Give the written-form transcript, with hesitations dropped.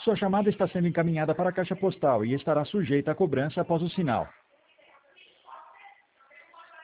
Sua chamada está sendo encaminhada para a caixa postal e estará sujeita a cobrança após o sinal.